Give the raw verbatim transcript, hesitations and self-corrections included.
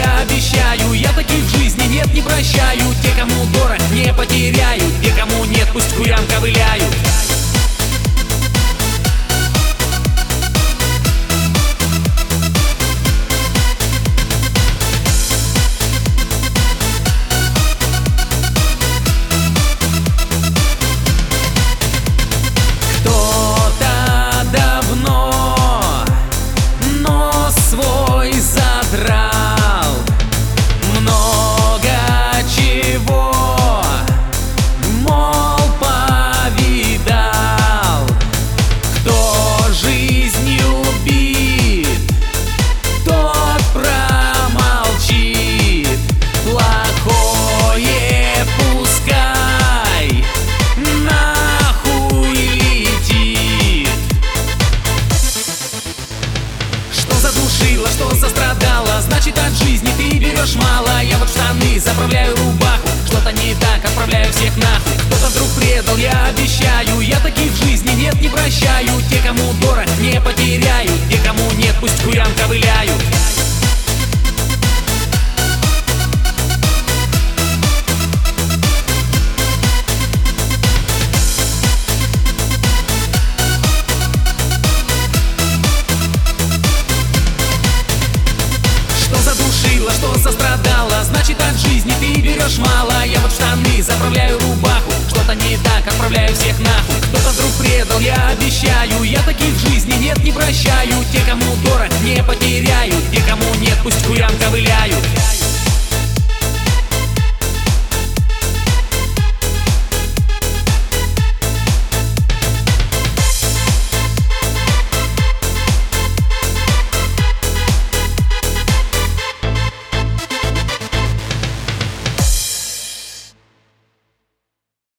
я обещаю. Я таких в жизни нет, не прощаю. Те, кому дорог, не потеряю. Те, кому нет, пусть к курям ковыляют. Кто-то давно нос свой задрал, много чего, мол, повидал. Кто жизнь любит, тот промолчит. Плохое пускай нахуй летит. Что задушило, что сострадало, значит от жизни ты берешь мало. Я вот в штаны заправляю рубаху, что-то не так, отправляю всех нахуй. Кто-то вдруг предал, я обещаю. Я таких в жизни нет, не прощаю. Те, кому дорог, не потеряю. Те, кому нет, пусть к курям ковыляют. Что задушило, что сострадало, значит от жизни ты берешь мало. Я вот в штаны заправляю рубаху, что-то не так, отправляю всех нахуй. Кто-то вдруг предал, я обещаю. Я таких в жизни нет, не прощаю. Те, кому дорог, не потеряю. Те, кому нет, пусть к курям ковыляют.